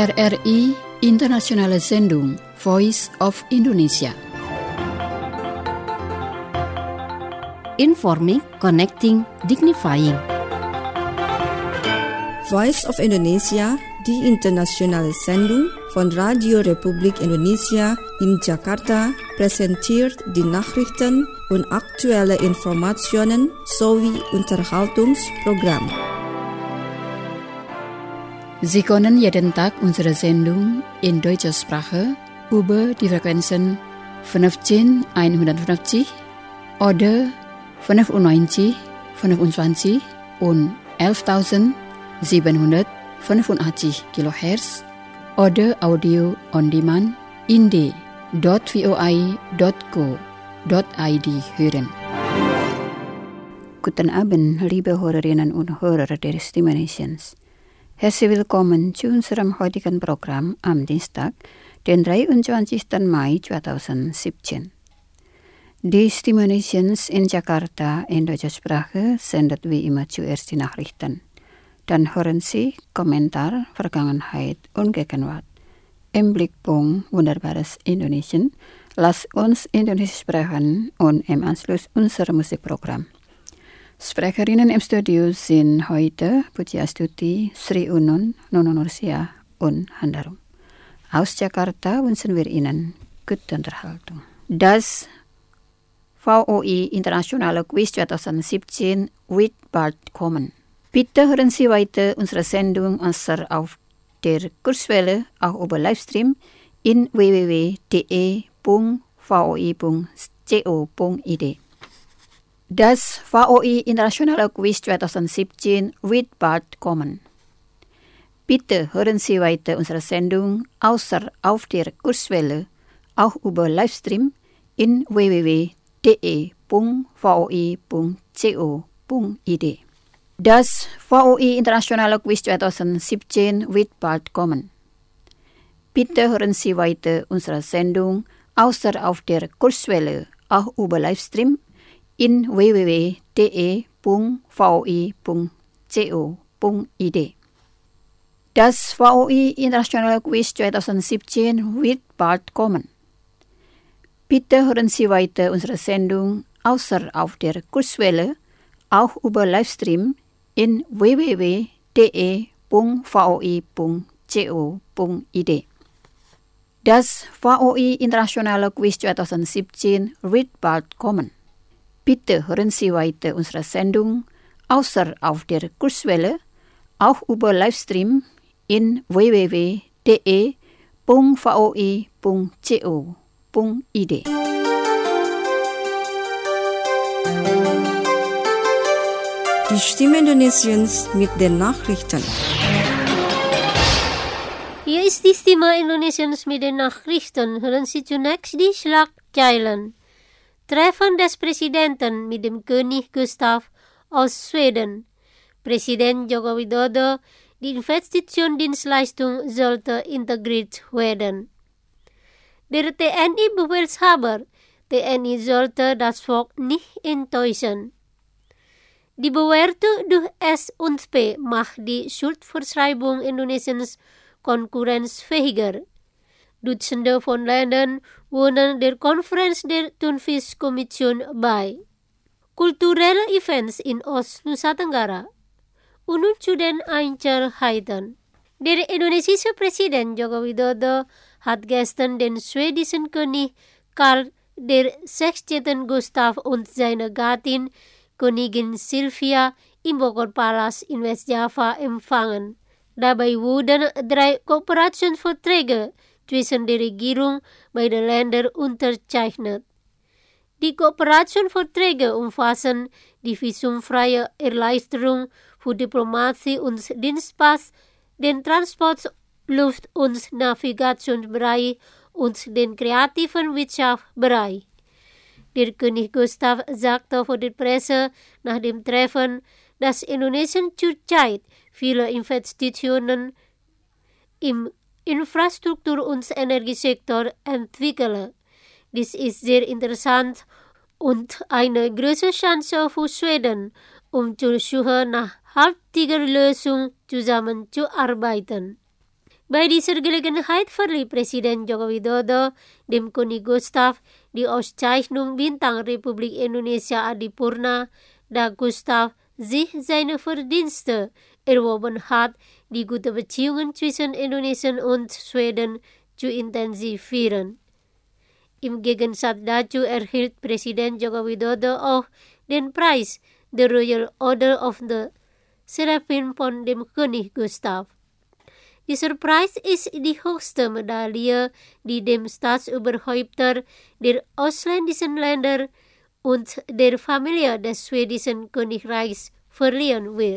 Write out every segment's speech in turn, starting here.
RRI Internationale Sendung Voice of Indonesia. Informing, connecting, dignifying. Voice of Indonesia, die internationale Sendung von Radio Republik Indonesia in Jakarta, präsentiert die Nachrichten und aktuelle Informationen sowie Unterhaltungsprogramm. Sie können jeden Tag unsere Sendung in deutscher Sprache über die Frequenzen 15150 oder 95, 25 und 11.785 kHz oder Audio on Demand in d.voi.co.id hören. Guten Abend, liebe Hörerinnen und Hörer der Stimme Nations. Herzlich willkommen zu unserem heutigen Programm am Dienstag, den 23. Mai 2017. Die Stimme Nations in Jakarta in deutscher Sprache sendet wie immer zuerst die Nachrichten. Dann hören Sie Kommentar, Vergangenheit und Gegenwart. Im Blickpunkt Wunderbares Indonesien, lasst uns Indonesisch sprechen und im Anschluss unser Musikprogramm. Sprecherinnen im Studio sind heute Puji-Astuti, Sri Unun, Nono Nursia und Handarum. Aus Jakarta wünschen wir Ihnen gute Unterhaltung. Das VOI Internationale Quiz 2017 wird bald kommen. Bitte hören Sie weiter unsere Sendung auf der Kurzwelle, auch über Livestream in www.voi.co.id. Das VOI Internationale Quiz 2017 wird bald kommen. Bitte hören Sie weiter unsere Sendung auf der Kurzwelle, auch über Livestream in www.voi.co.id. Das VOI Internationale Quiz 2017 wird bald kommen. Bitte hören Sie weiter unsere Sendung auf der Kurzwelle, auch über Livestream in www.voi.co.id. Das VOI Internationale Quiz 2017 wird bald kommen. Bitte hören Sie weiter unsere Sendung auf der Kurzwelle, auch über Livestream in www.voi.co.id. Das VOI Internationale Quiz 2017 wird bald kommen. Bitte hören Sie weiter unsere Sendung auf der Kurzwelle, auch über Livestream in www.voi.co.id. Die Stimme Indonesiens mit den Nachrichten. Hier ist die Stimme Indonesiens mit den Nachrichten. Hören Sie zunächst die Schlagzeilen. Treffen des Präsidenten mit dem König Gustav aus Schweden. Präsident Joko Widodo, die Investitionsdienstleistung sollte integriert werden. Der TNI-Befehlshaber, TNI sollte das Volk nicht enttäuschen. Die Bewertung durch S&P macht die Schuldverschreibung Indonesiens konkurrenzfähiger. Dutzende von Ländern wohnen der Konferenz der Thunfisch-Kommission bei. Kulturelle Events in Ost-Nusa Tenggara. Und zu den Einzelheiten. Der indonesische Präsident Joko Widodo hat gestern den schwedischen König Karl XVI. Gustav und seine Gattin Königin Silvia im Bogor-Palast in Westjava empfangen. Dabei wurden 3 Kooperationsverträge zwischen der Regierung beider Länder unterzeichnet. Die Kooperationsverträge umfassen die visumfreie Erleichterung für Diplomatie und Dienstpass, den Transport-, Luft- und Navigationsbereich und den kreativen Wirtschaftsbereich. Der König Gustav sagte vor der Presse nach dem Treffen, dass Indonesien zurzeit viele Investitionen im Infrastruktur- und Energiesektor entwickle. Dies ist sehr interessant und eine große Chance für Schweden, zur Suche nach nachhaltiger Lösung zusammenzuarbeiten. Bei dieser Gelegenheit verlieh Presiden Joko Widodo dem König Gustav die Auszeichnung Bintang Republik Indonesia Adipurna, da Gustav sich seine Verdienste erworben hat, die gute Beziehungen zwischen Indonesien und Schweden zu intensivieren. Im Gegensatz dazu erhielt Presiden Joko Widodo auch den Preis The Royal Order of the Seraphim von dem König Gustav. Dieser Preis ist die höchste Medaille, die dem Staatsoberhäupter der ausländischen Länder und der Familie des schwedischen Königreichs verliehen wird.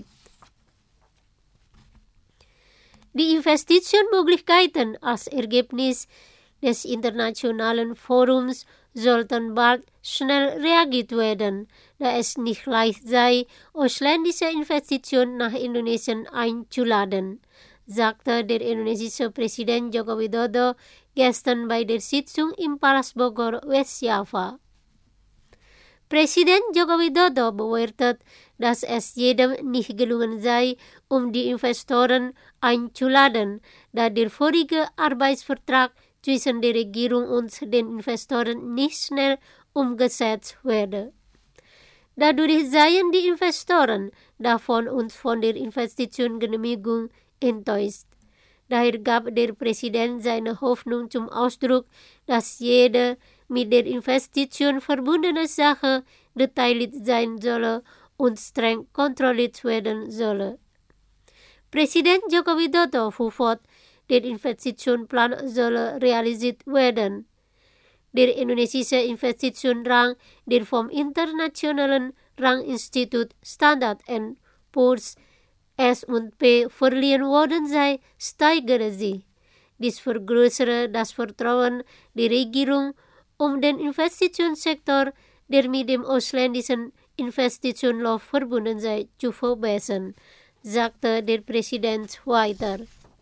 Die Investitionsmöglichkeiten als Ergebnis des internationalen Forums sollten bald schnell reagiert werden, da es nicht leicht sei, ausländische Investitionen nach Indonesien einzuladen, sagte der indonesische Präsident Joko Widodo gestern bei der Sitzung im Palast Bogor, Westjava. Präsident Joko Widodo bewertet, dass es jedem nicht gelungen sei, die Investoren einzuladen, da der vorige Arbeitsvertrag zwischen der Regierung und den Investoren nicht schnell umgesetzt werde. Dadurch seien die Investoren davon und von der Investitionsgenehmigung enttäuscht. Daher gab der Präsident seine Hoffnung zum Ausdruck, dass jede mit der Investition verbundene Sache detailliert sein solle und streng kontrolliert werden solle. Präsident Joko Widodo fuhr fort, der Investitionsplan solle realisiert werden. Der indonesische Investitionsrang, der vom internationalen Ranginstitut Standard & Poor's S&P verliehen worden sei, steigere sich. Dies vergrößere das Vertrauen der Regierung, den Investitionssektor, der mit dem ausländischen Investitionslauf verbunden sei, zu verbessern, sagte der Präsident weiter.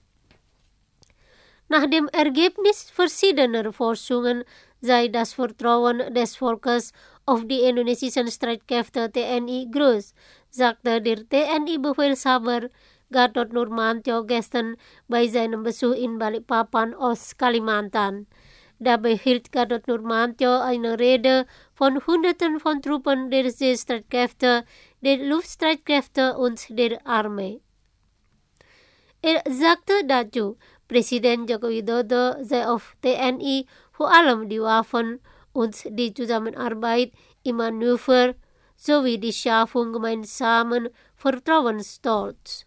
Nach dem Ergebnis verschiedener Forschungen sei das Vertrauen des Volkes auf die indonesischen Streitkräfte TNI groß, sagte der TNI-Befehlshaber Gatot Nurmantio gestern bei seinem Besuch in Balikpapan, Kalimantan. Dabei hielt Gatot Nurmantio eine Rede von Hunderten von Truppen der Seestreitkräfte, der Luftstreitkräfte und der Armee. Er sagte dazu, Präsident Joko Widodo sei auf TNI vor allem die Waffen und die Zusammenarbeit im Manöver sowie die Schaffung gemeinsamen Vertrauens stolz.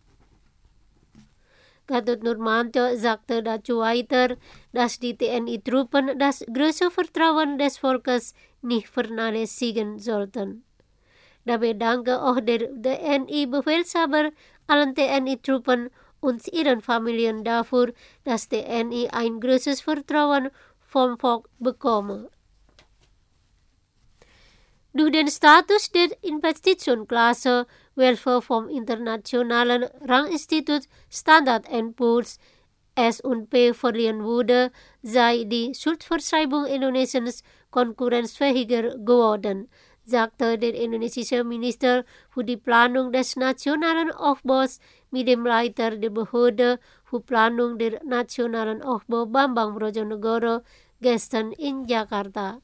Gatot Nurmantio sagte dazu weiter, dass die TNI-Truppen das große Vertrauen des Volkes nicht vernachlässigen sollten. Dabei danke auch der TNI-Befehlshaber allen TNI-Truppen und ihren Familien dafür, dass TNI ein großes Vertrauen vom Volk bekomme. Durch den Status der Investitionsklasse, welcher vom internationalen Ranginstitut Standard & Poor's S&P verliehen wurde, sei die Schuldverschreibung Indonesiens konkurrenzfähiger geworden, sagte der indonesische Minister für die Planung des nationalen Aufbaus mit dem Leiter der Behörde für Planung der nationalen Aufbau Bambang Brojonegoro gestern in Jakarta.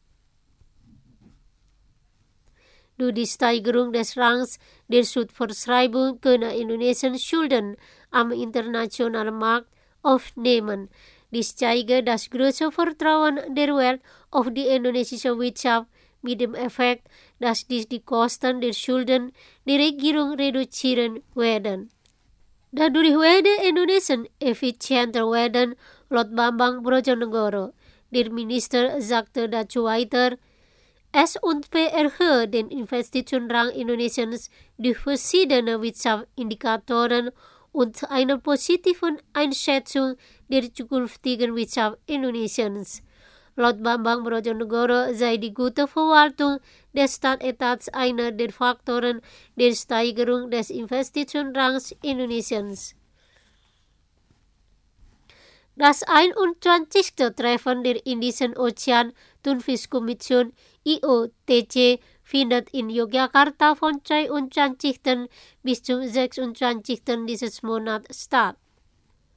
Durch die Steigerung des Rangs der Schuldverschreibung können Indonesien Schulden am internationalen Markt aufnehmen. Dies zeige das große Vertrauen der Welt auf die indonesische Wirtschaft mit dem Effekt, dass dies die Kosten der Schulden der Regierung reduzieren werden. Dadurch werde Indonesien effizienter werden, laut Bambang Brojonegoro. Der Minister sagte dazu weiter, S&P erhöht den Investitionsrang Indonesiens durch verschiedene Wirtschaftsindikatoren und einer positiven Einschätzung der zukünftigen Wirtschaft Indonesiens. Laut Bambang Brojonegoro sei die gute Verwaltung des Staatetats einer der Faktoren der Steigerung des Investitionsrangs Indonesiens. Das 21. Treffen der Indischen Ozean Thunfischkommission IOTC findet in Yogyakarta von 22. bis zum 26. dieses Monats statt.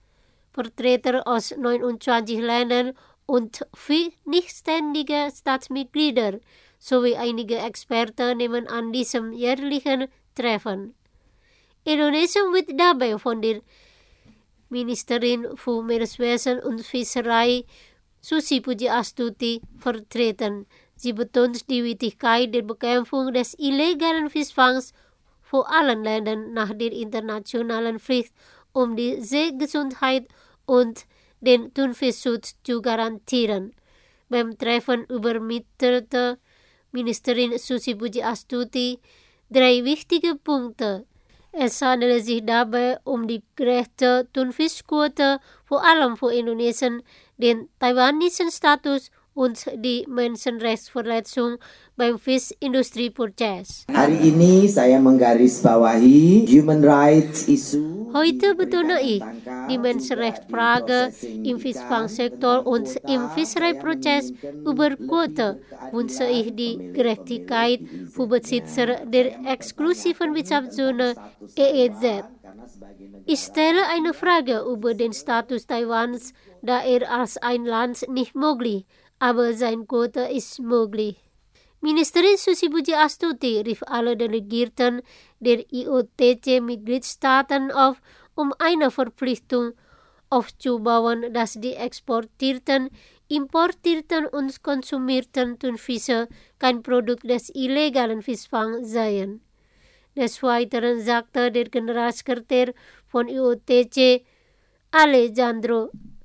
Vertreter aus 29 Ländern und 4 nichtständige Staatsmitglieder sowie einige Experten nehmen an diesem jährlichen Treffen. Indonesia wird dabei von der Ministerin für Meereswesen und Fischerei Susi Pujiastuti vertreten. Sie betont die Wichtigkeit der Bekämpfung des illegalen Fischfangs vor allen Ländern nach der internationalen Pflicht, um die Seegesundheit und den Thunfischschutz zu garantieren. Beim Treffen übermittelte Ministerin Susi Pujiastuti 3 wichtige Punkte. Es handelt sich dabei um die gerechte Thunfischquote, vor allem für Indonesien, den taiwanischen Status und die Menschenrechtsverletzung beim Fischindustrieprozess. Hari ini saya menggarisbawahi human rights issue. Heute betone ich die Menschenrechtsfrage im Fischfangsektor und im Fischereiprozess. Über Quote wünsche ich die Gerechtigkeit für Besitzer der exklusiven Wirtschaftszone EEZ. Ich stelle eine Frage über den Status Taiwans, da als ein Land nicht möglich, aber sein Quote ist möglich. Ministerin Susi Pujiastuti rief alle Delegierten der IOTC-Mitgliedstaaten auf, um eine Verpflichtung aufzubauen, dass die exportierten, importierten und konsumierten Thunfische kein Produkt des illegalen Fischfangs seien. Des Weiteren sagte der Generalsekretär von IOTC, Alejandro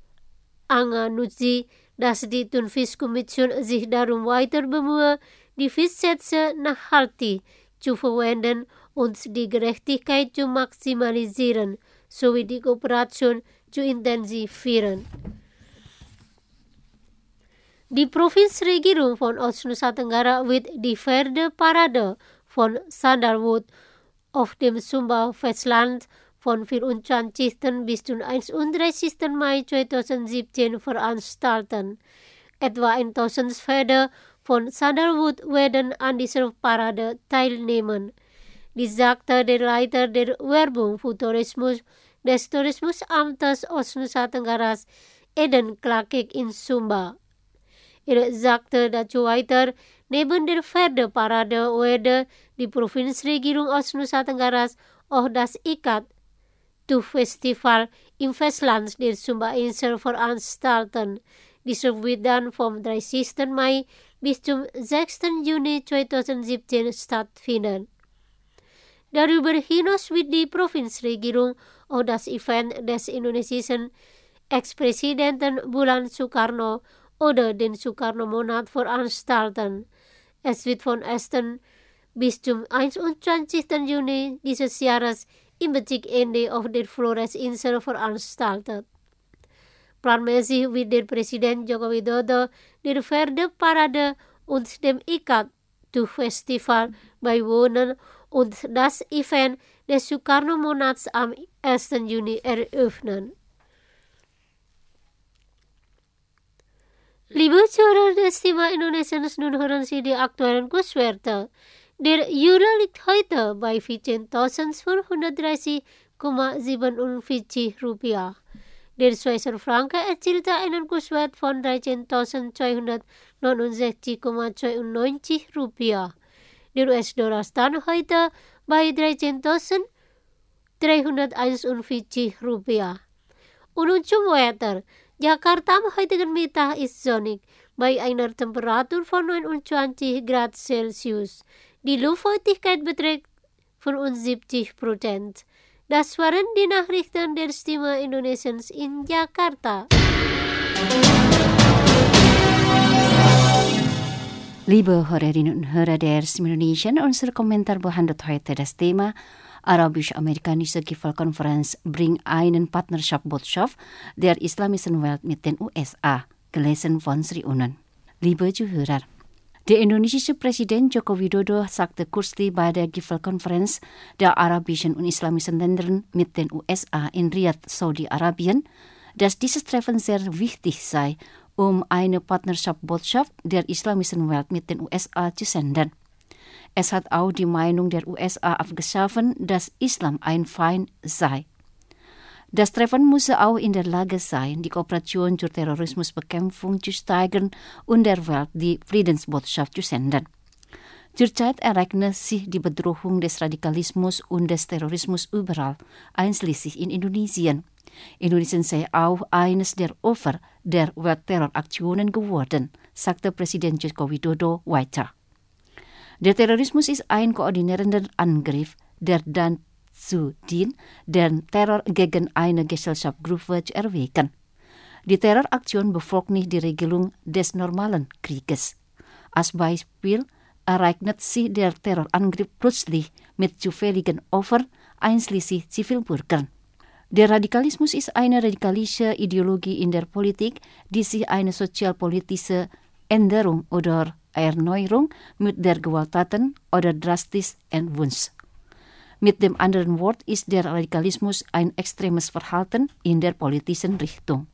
Anganuzzi, dass die Thunfischkommission sich darum weiter bemühe, die Fischschätze nachhaltig zu verwenden und die Gerechtigkeit zu maximalisieren, sowie die Kooperation zu intensivieren. Die Provinzregierung von Ostnusa Tenggara wird die Pferdeparade von Sandalwood auf dem Sumba-Festland von 24. bis zum 31. Mai 2017 veranstalten. Etwa 1000 Pferde von Sandalwood werden an dieser Parade teilnehmen. Dies sagte der Leiter der Werbung für Tourismus des Tourismusamtes Ostnusa Tenggaras, Eden Klakik in Sumba. Er sagte dazu weiter, neben der Pferdeparade werde die Provinzregierung Ostnusa Tenggaras auch das Ikat-Tuch-Festival im Festland der Sumba-Insel veranstalten. Dieser wird dann vom 30. Mai bis zum 6. Juni 2017 stattfinden. Darüber hinaus wird die Provinzregierung auch das Event des indonesischen Ex-Präsidenten Bulan Sukarno oder den Sukarno-Monat veranstalten. Es wird von 1. bis zum 21. Juni dieses Jahres im Bezirk auf der Flores-Insel veranstaltet. Planmäßig wird der Präsident Joko Widodo der Pferdeparade und dem Ikat-Tuch-Festival beiwohnen und das Event des Sukarno-Monats am 1. Juni eröffnen. Liebe Zuhörer des Thema Indonesiens, nun hören Sie die aktuellen Kurswerte. Der Euro liegt heute bei 14.530,47 Rupiah. Der Schweizer Franken erzielte einen Kurswert von 13.269,92 Rupiah. Der US-Dollar stand heute bei 13.341 Rupiah. Und zum Wetter. Jakarta am heutigen Mittag ist sonnig, bei einer Temperatur von 29 Grad Celsius. Die Luftfeuchtigkeit beträgt 75%. Das waren die Nachrichten der Stimme Indonesiens in Jakarta. Liebe Hörerinnen und Hörer der Stimme Indonesien, unser Kommentar behandelt heute das Thema Arabisch-Amerikanische Gipfelkonferenz bringt einen Partnerschaftsbotschaft der islamischen Welt mit den USA, gelesen von Sri Unen. Liebe Zuhörer, der indonesische Präsident Joko Widodo sagte kürzlich bei der Gipfelkonferenz der arabischen und islamischen Länder mit den USA in Riyadh, Saudi-Arabien, dass dieses Treffen sehr wichtig sei, um eine Partnerschaftsbotschaft der islamischen Welt mit den USA zu senden. Es hat auch die Meinung der USA aufgeschaffen, dass Islam ein Feind sei. Das Treffen musste auch in der Lage sein, die Kooperation zur Terrorismusbekämpfung zu steigern und der Welt die Friedensbotschaft zu senden. Zurzeit ereignet sich die Bedrohung des Radikalismus und des Terrorismus überall, einschließlich in Indonesien. Indonesien sei auch eines der Opfer der Weltterroraktionen geworden, sagte Präsident Joko Widodo weiter. Der Terrorismus ist ein koordinierender Angriff, der dazu dient, den Terror gegen eine Gesellschaftsgruppe zu erwecken. Die Terroraktion befolgt nicht die Regelung des normalen Krieges. Als Beispiel ereignet sich der Terrorangriff plötzlich mit zufälligen Opfern, einschließlich Zivilbürgern. Der Radikalismus ist eine radikalische Ideologie in der Politik, die sich eine sozialpolitische Änderung oder Erneuerung mit der Gewalttaten oder drastisch wünscht. Mit dem anderen Wort ist der Radikalismus ein extremes Verhalten in der politischen Richtung.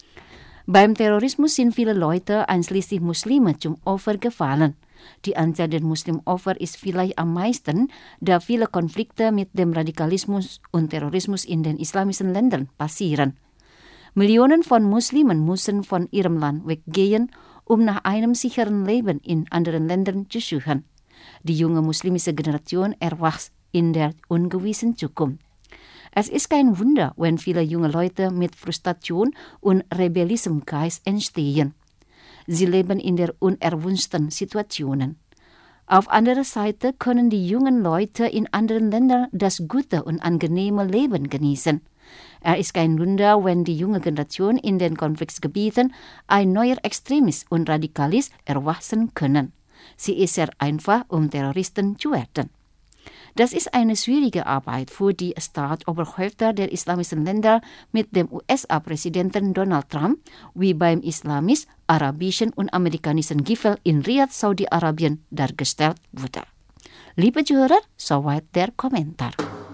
Beim Terrorismus sind viele Leute, einschließlich Muslime, zum Opfer gefallen. Die Anzahl der Muslimopfer ist vielleicht am meisten, da viele Konflikte mit dem Radikalismus und Terrorismus in den islamischen Ländern passieren. Millionen von Muslimen müssen von ihrem Land weggehen, um nach einem sicheren Leben in anderen Ländern zu suchen. Die junge muslimische Generation erwächst in der ungewissen Zukunft. Es ist kein Wunder, wenn viele junge Leute mit Frustration und rebellischem Geist entstehen. Sie leben in der unerwünschten Situationen. Auf anderer Seite können die jungen Leute in anderen Ländern das gute und angenehme Leben genießen. Es ist kein Wunder, wenn die junge Generation in den Konfliktgebieten ein neuer Extremist und Radikalist erwachsen können. Sie ist sehr einfach, um Terroristen zu werden. Das ist eine schwierige Arbeit für die Staatsoberhäupter der islamischen Länder mit dem USA-Präsidenten Donald Trump, wie beim islamisch, arabischen und amerikanischen Gipfel in Riyadh, Saudi-Arabien dargestellt wurde. Liebe Zuhörer, soweit der Kommentar.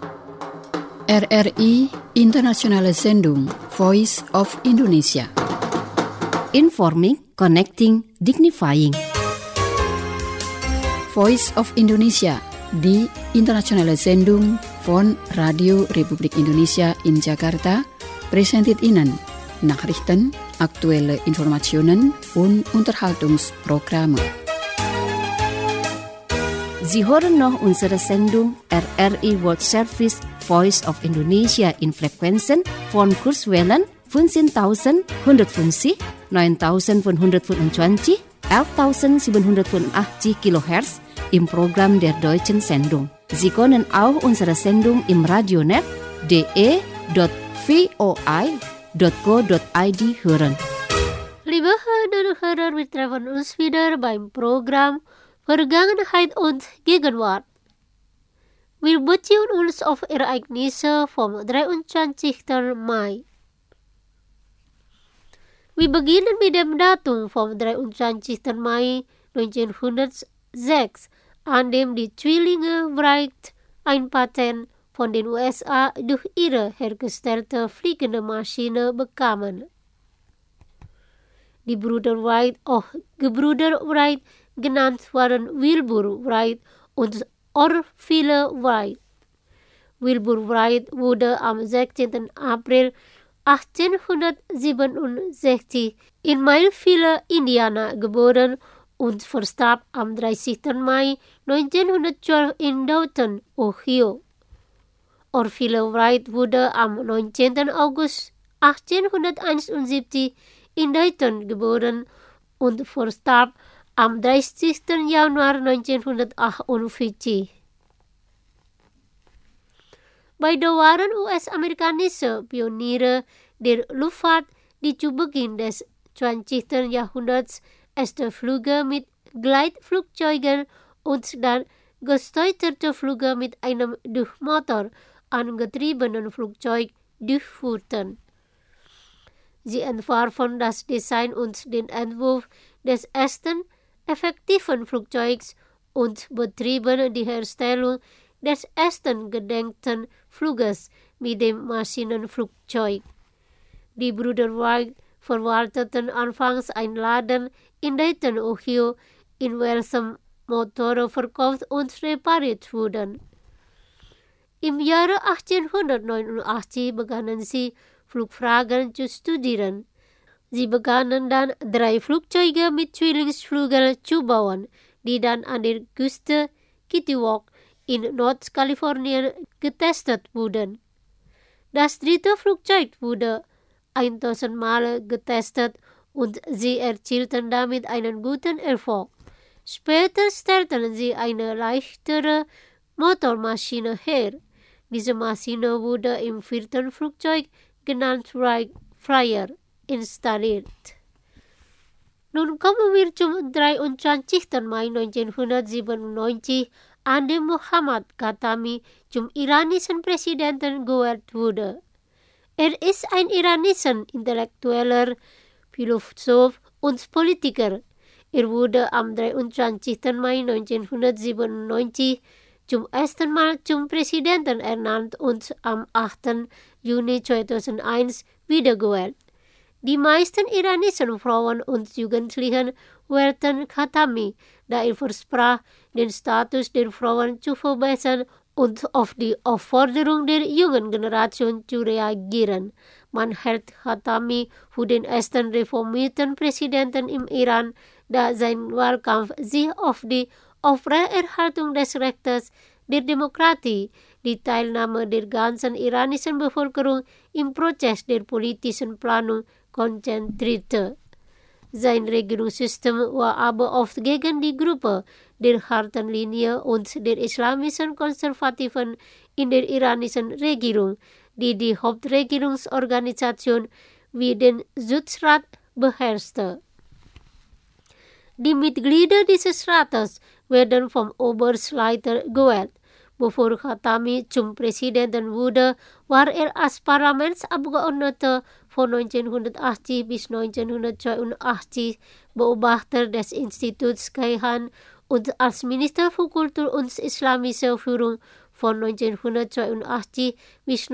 RRI Internationale Sendung Voice of Indonesia. Informing, connecting, dignifying. Voice of Indonesia, die internationale Sendung von Radio Republik Indonesia in Jakarta, präsentiert Ihnen Nachrichten, aktuelle Informationen und Unterhaltungsprogramme. Sie hören noch unsere Sendung RRI World Service Voice of Indonesia in Frequenzen von Kurzwellen 15.150, 9.525, 11.785 kHz im Programm der deutschen Sendung. Sie können auch unsere Sendung im Radionet de.voi.go.id hören. Liebe Hörerinnen und Hörer, wir treffen uns wieder beim Programm Vergangenheit und Gegenwart. Wir beziehen uns auf Ereignisse vom 23. Mai. Wir beginnen mit dem Datum vom 23. Mai 1906, an dem die Zwillinge Wright ein Patent von den USA durch ihre hergestellte fliegende Maschine bekamen. Die Brüder Wright, auch Gebrüder Wright genannt, waren Wilbur Wright und Orville Wright. Wilbur Wright wurde am 16. April 1867 in Mayville, Indiana, geboren und verstarb am 30. Mai 1912 in Dayton, Ohio. Orville Wright wurde am 19. August 1871 in Dayton geboren und verstarb am 30. Januar 1948. Beide waren US-amerikanische Pioniere der Luftfahrt, die zu Beginn des 20. Jahrhunderts erste Flüge mit Gleitflugzeugen und dann gesteuerte Flüge mit einem durch Motor angetriebenen Flugzeug durchführten. Sie entwarfen das Design und den Entwurf des ersten effektiven Flugzeugs und betrieben die Herstellung des ersten gedenkten Fluges mit dem Maschinenflugzeug. Die Brüder Wright verwalteten anfangs einen Laden in Dayton, Ohio, in welchem Motoren verkauft und repariert wurden. Im Jahre 1889 begannen sie, Flugfragen zu studieren. Sie begannen dann 3 Flugzeuge mit Zwillingsflügeln zu bauen, die dann an der Küste Kittiwake in Nordkalifornien getestet wurden. Das 3. Flugzeug wurde 1000 Mal getestet und sie erzielten damit einen guten Erfolg. Später stellten sie eine leichtere Motormaschine her. Diese Maschine wurde im 4. Flugzeug, genannt Wright Flyer, installiert. Nun kommen wir zum 23. Mai 1997, an dem Mohammad Khatami zum iranischen Präsidenten gewählt wurde. Er ist ein iranischer Intellektueller, Philosoph und Politiker. Er wurde am 23. Mai 1997 zum ersten Mal zum Präsidenten ernannt und am 8. Juni 2001 wiedergewählt. Die meisten iranischen Frauen und Jugendlichen wählten Khatami, da er versprach, den Status der Frauen zu verbessern und auf die Aufforderung der jungen Generation zu reagieren. Man hält Khatami für den ersten reformierten Präsidenten im Iran, da sein Wahlkampf sich auf die Aufrechterhaltung des Rechtes, der Demokratie, die Teilnahme der ganzen iranischen Bevölkerung im Prozess der politischen Planung konzentrierte. Sein Regierungssystem war aber oft gegen die Gruppe der harten Linie und der islamischen Konservativen in der iranischen Regierung, die die Hauptregierungsorganisation wie den Schutzrat beherrschte. Die Mitglieder dieses Rates werden vom Oberstleiter gewählt. Bevor Khatami zum Präsidenten wurde, war er als Parlamentsabgeordneter von 1980 bis 1982 Beobachter des Instituts Kayhan und als Minister für Kultur und islamische Führung von 1982 bis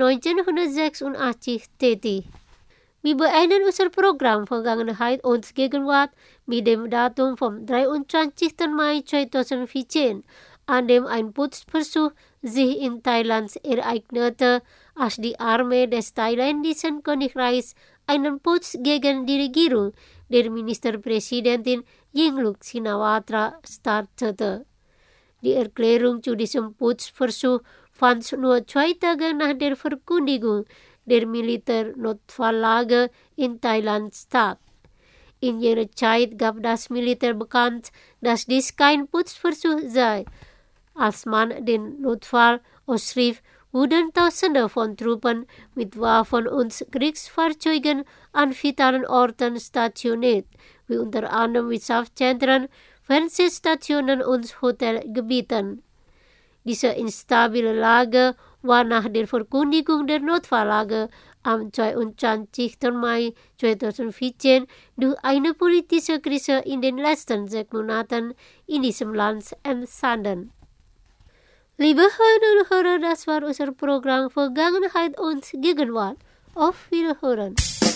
1986 tätig. Wir beenden unser Programm Vergangenheit und Gegenwart mit dem Datum vom 23. Mai 2014, an dem ein Putzversuch sich in Thailand ereignete, als die Armee des thailändischen Königreichs einen Putsch gegen die Regierung der Ministerpräsidentin Yingluck Shinawatra startete. Die Erklärung zu diesem Putschversuch fand nur 2 Tage nach der Verkündigung der Militärnotfalllage in Thailand statt. In jener Zeit gab das Militär bekannt, dass dies kein Putschversuch sei. Als man den Notfall ausrief, wurden Tausende von Truppen mit Waffen und Kriegsfahrzeugen an vitalen Orten stationiert, wie unter anderem Wirtschaftszentren, Fernsehstationen und Hotelgebieten. Diese instabile Lage war nach der Verkündigung der Notfalllage am 22. Mai 2014 durch eine politische Krise in den letzten 6 Monaten in diesem Land entstanden. Liebe Hörerinnen und Hörer, das war unser Programm Vergangenheit und Gegenwart. Auf Wiederhören.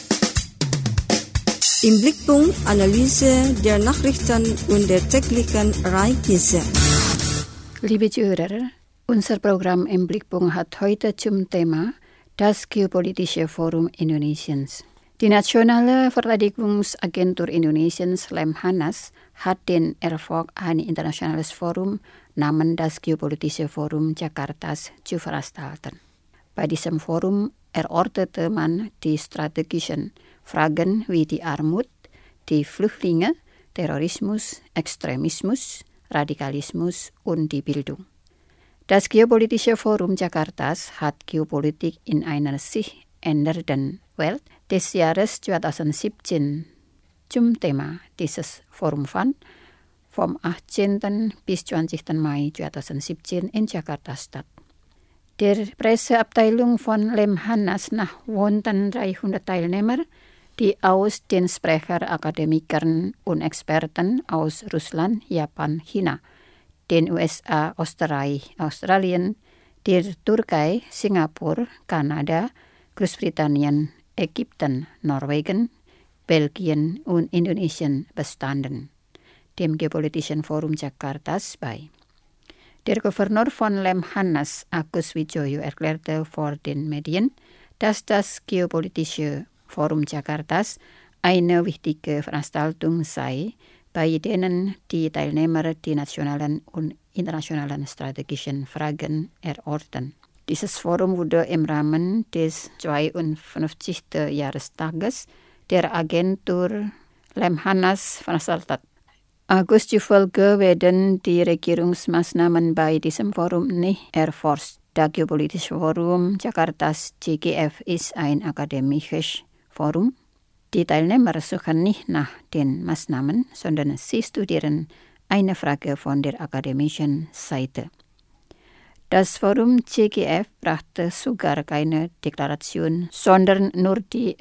Im Blickpunkt Analyse der Nachrichten und der täglichen Ereignisse. Liebe Zuhörer, unser Programm im Blickpunkt hat heute zum Thema das Geopolitische Forum Indonesiens. Die Nationale Verteidigungsagentur Indonesiens Lemhanas hat den Erfolg ein internationales Forum namens das Geopolitische Forum Jakartas zu veranstalten. Bei diesem Forum erörterte man die strategischen Fragen wie die Armut, die Flüchtlinge, Terrorismus, Extremismus, Radikalismus und die Bildung. Das Geopolitische Forum Jakartas hat Geopolitik in einer sich ändernden Welt des Jahres 2017 zum Thema dieses Forum fand, vom 18. bis 20. Mai 2017 in Jakarta statt. Der Presseabteilung von Lemhanas wohnten 300 Teilnehmer, die aus den Sprecher, Akademikern und Experten aus Russland, Japan, China, den USA, Australien, der Türkei, Singapur, Kanada, Großbritannien, Ägypten, Norwegen, Belgien und Indonesien bestanden dem Geopolitischen Forum Jakartas bei. Der Gouverneur von Lemhanas, Agus Wijoyo, erklärte vor den Medien, dass das Geopolitische Forum Jakartas eine wichtige Veranstaltung sei, bei denen die Teilnehmer die nationalen und internationalen strategischen Fragen erörtern. Dieses Forum wurde im Rahmen des 52. Jahrestages der Agentur Lemhanas veranstaltet. Agus zufolge werden die Regierungsmaßnahmen bei diesem Forum nicht erforscht. Das Geopolitische Forum Jakartas GGF ist ein akademisches Forum. Die Teilnehmer suchen nicht nach den Maßnahmen, sondern sie studieren eine Frage von der akademischen Seite. Das Forum GGF brachte sogar keine Deklaration, sondern nur die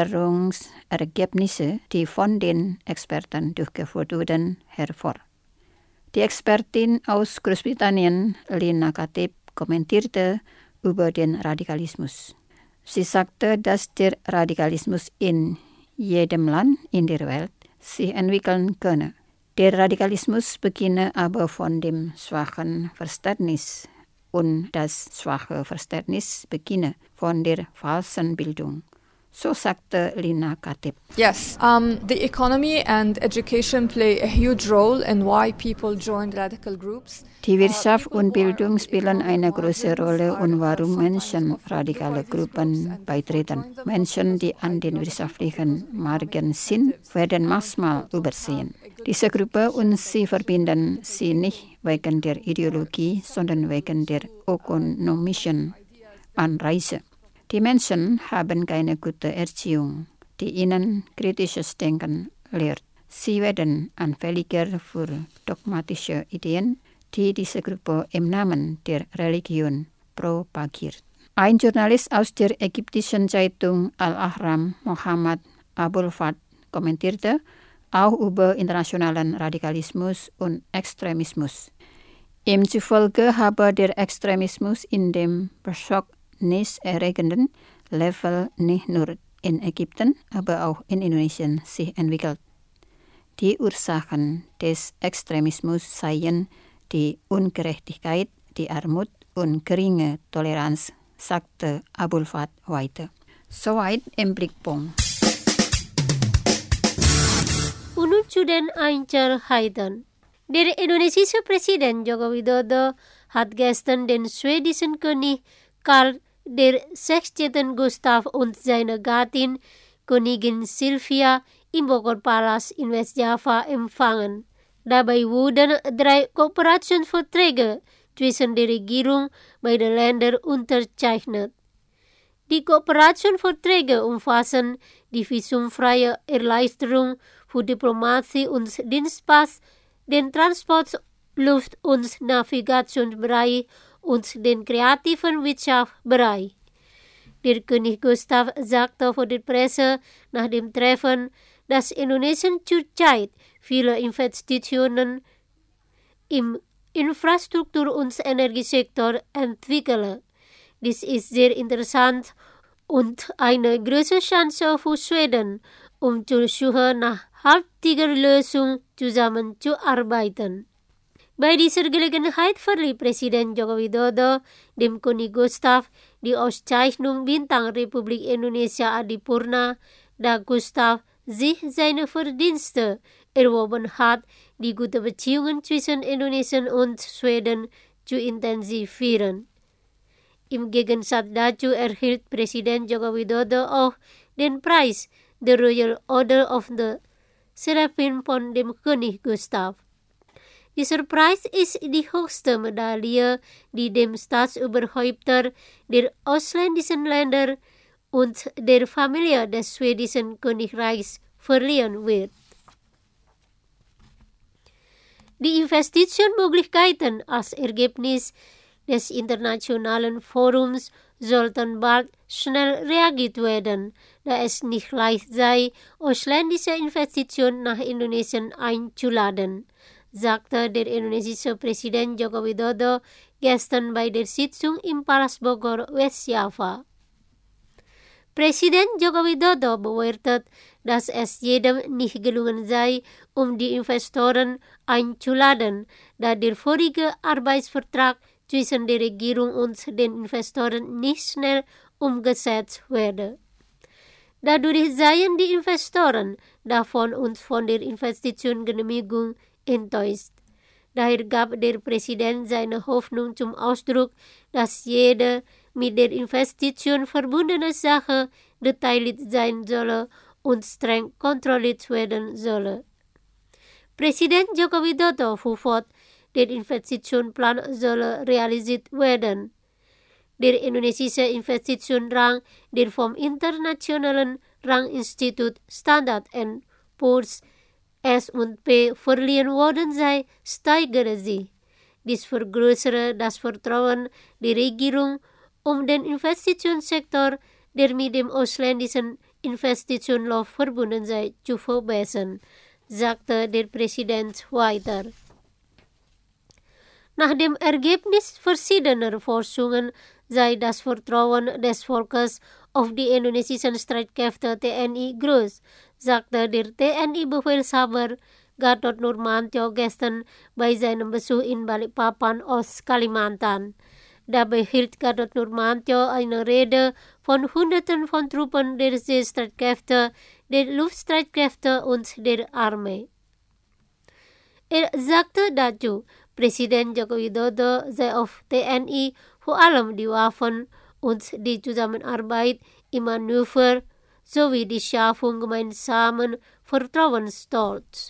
Erörterungsergebnisse, die von den Experten durchgeführt wurden, hervor. Die Expertin aus Großbritannien, Lina Khatib, kommentierte über den Radikalismus. Sie sagte, dass der Radikalismus in jedem Land in der Welt sich entwickeln könne. Der Radikalismus beginne aber von dem schwachen Verständnis und das schwache Verständnis beginne von der falschen Bildung. So sagte Lina Khatib. Yes, the economy and education play a huge role in why people join radical groups. Die Wirtschaft und Bildung spielen eine große Rolle und warum Menschen radikale Gruppen beitreten. Menschen, die an den wirtschaftlichen Margen sind, werden manchmal übersehen. Diese Gruppe und sie verbinden sie nicht wegen der Ideologie, sondern wegen der ökonomischen Anreize. Die Menschen haben keine gute Erziehung, die ihnen kritisches Denken lehrt. Sie werden anfälliger für dogmatische Ideen, die diese Gruppe im Namen der Religion propagiert. Ein Journalist aus der ägyptischen Zeitung Al-Ahram, Muhammad Abul Fat, kommentierte auch über internationalen Radikalismus und Extremismus. Ihm zufolge habe der Extremismus in dem besorgniserregenden Level nicht nur in Ägypten, aber auch in Indonesien sich entwickelt. Die Ursachen des Extremismus seien die Ungerechtigkeit, die Armut und geringe Toleranz, sagte Abul Fat weiter. Soweit im Blickpunkt. Und nun zu den Einzelheiten. Der indonesische Präsident Joko Widodo hat gestern den schwedischen König Karl XVI. Gustav und seine Gattin Königin Silvia im Bogor-Palast in Westjava empfangen. Dabei wurden 3 Kooperationsverträge zwischen der Regierung beider Länder unterzeichnet. Die Kooperationsverträge umfassen die visumfreie Erleichterung für Diplomatie und Dienstpass, den Transport-, Luft- und Navigationsbereich und den kreativen Wirtschaftsbereich. Der König Gustav sagte vor der Presse nach dem Treffen, dass Indonesien zurzeit viele Investitionen im Infrastruktur- und Energiesektor entwickle. Dies ist sehr interessant und eine große Chance für Schweden, um zur Suche nach nachhaltiger Lösung zusammenzuarbeiten. Bei dieser Gelegenheit verlieh Präsident Joko Widodo dem König Gustav die Auszeichnung Bintang Republik Indonesia Adipurna, da Gustav sich seine Verdienste erworben hat, die gute Beziehungen zwischen Indonesien und Schweden zu intensivieren. Im Gegensatz dazu erhielt Präsident Joko Widodo auch den Preis der Royal Order of the Seraphim von dem König Gustav. Dieser Preis ist die höchste Medaille, die dem Staatsoberhäupter der ausländischen Länder und der Familie des schwedischen Königreichs verliehen wird. Die Investitionsmöglichkeiten als Ergebnis des internationalen Forums sollten bald schnell reagiert werden, da es nicht leicht sei, ausländische Investitionen nach Indonesien einzuladen, sagte der indonesische Präsident Joko Widodo gestern bei der Sitzung im Palast Bogor, Westjava. Presiden Joko Widodo bewertet, dass es jedem nicht gelungen sei, die Investoren einzuladen, da der vorige Arbeitsvertrag zwischen der Regierung und den Investoren nicht schnell umgesetzt werde. Dadurch seien die Investoren davon und von der Investitionsgenehmigung enttäuscht. Daher gab der Präsident seine Hoffnung zum Ausdruck, dass jede mit der Investition verbundene Sache detailliert sein solle und streng kontrolliert werden solle. Präsident Joko Widodo fuhr fort, der Investitionsplan solle realisiert werden. Der indonesische Investitionsrang, der vom internationalen Ranginstitut Standard & Poor's S&P verliehen worden sei, steigere sich. Dies vergrößere das Vertrauen der Regierung, den Investitionssektor, der mit dem ausländischen Investitionslauf verbunden sei, zu verbessern, sagte der Präsident weiter. Nach dem Ergebnis verschiedener Forschungen sei das Vertrauen des Volkes auf die indonesischen Streitkräfte TNI groß, sagte der TNI-Befehlshaber Gatot Nurmantio gestern bei seinem Besuch in Balikpapan, Kalimantan. Dabei hielt Gatot Nurmantio eine Rede von Hunderten von Truppen der Seestreitkräfte, der Luftstreitkräfte und der Armee. Er sagte dazu, Präsident Joko Widodo sei auf TNI vor allem die Waffen und die Zusammenarbeit im Manöver sowie die Schaffung gemeinsamen Vertrauens stolz.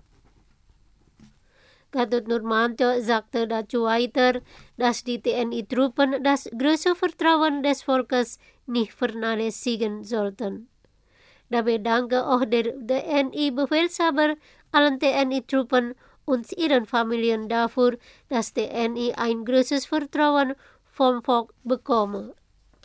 Gatot Nurmantio sagte dazu weiter, dass die TNI-Truppen das große Vertrauen des Volkes nicht vernachlässigen sollten. Dabei danke auch der TNI-Befehlshaber allen TNI-Truppen und ihren Familien dafür, dass TNI ein großes Vertrauen vom Volk bekomme.